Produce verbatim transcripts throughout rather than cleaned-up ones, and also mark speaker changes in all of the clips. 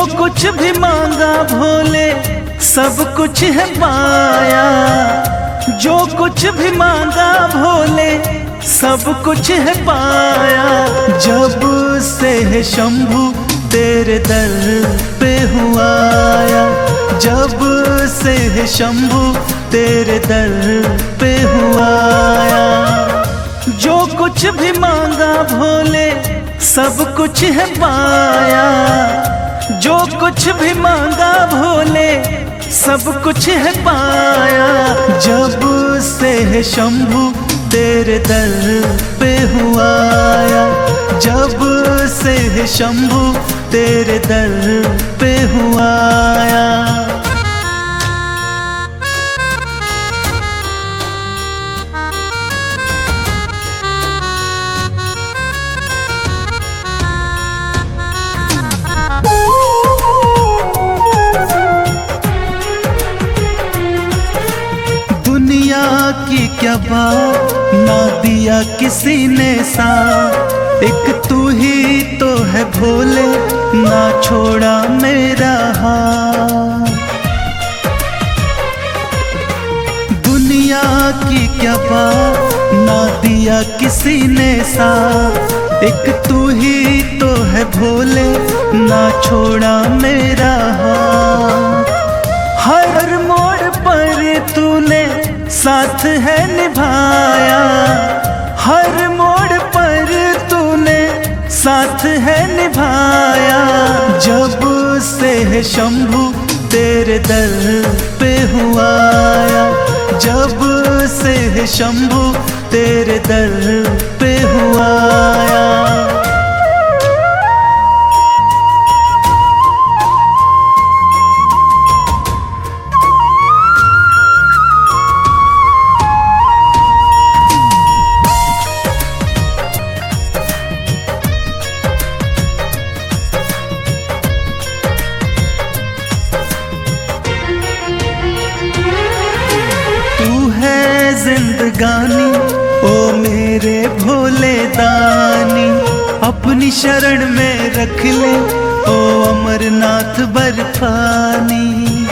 Speaker 1: कुछ भी मांगा भोले सब कुछ है पाया। जो कुछ भी मांगा भोले सब कुछ है पाया। जब से है शंभू तेरे दर पे हुआ आया। जब से है शंभू तेरे दर पे हुआ आया। जो कुछ भी मांगा भोले सब कुछ है पाया। जो कुछ भी मांगा भोले सब कुछ है पाया। जब से है शंभू तेरे दर पे हुआ आया। जब से है शंभू तेरे दर पे हुआ आया। दुनिया की क्या बात ना दिया किसी ने साथ। एक तू ही तो है भोले ना छोड़ा मेरा हाथ। दुनिया की क्या बात ना दिया किसी ने साथ। एक तू ही तो है भोले ना छोड़ा मेरा हाथ। हर मोड़ पर तूने साथ है निभाया। हर मोड़ पर तूने साथ है निभाया। जब से है शंभू तेरे दर पे हुआ आया। जब से है शंभू तेरे दर पे हुआ आया। जिंदगानी ओ मेरे भोले दानी। अपनी शरण में रख ले ओ अमरनाथ बर्फानी।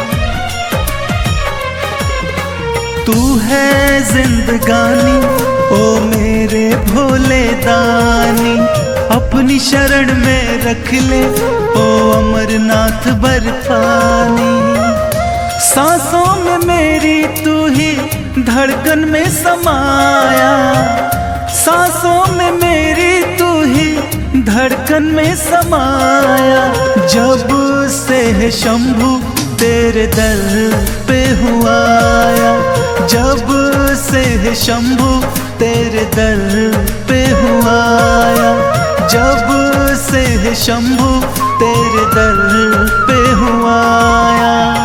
Speaker 1: तू है जिंदगानी ओ मेरे भोले दानी। अपनी शरण में रख ले ओ अमरनाथ बर्फानी। सांसों में मेरी तू ही धड़कन में समाया। सांसों में मेरी तू ही धड़कन में समाया। जब से है शंभू तेरे दर पे हुआ आया। जब से है शंभू तेरे दर पे हुआ आया। जब से है शंभू तेरे दर पे हुआ आया।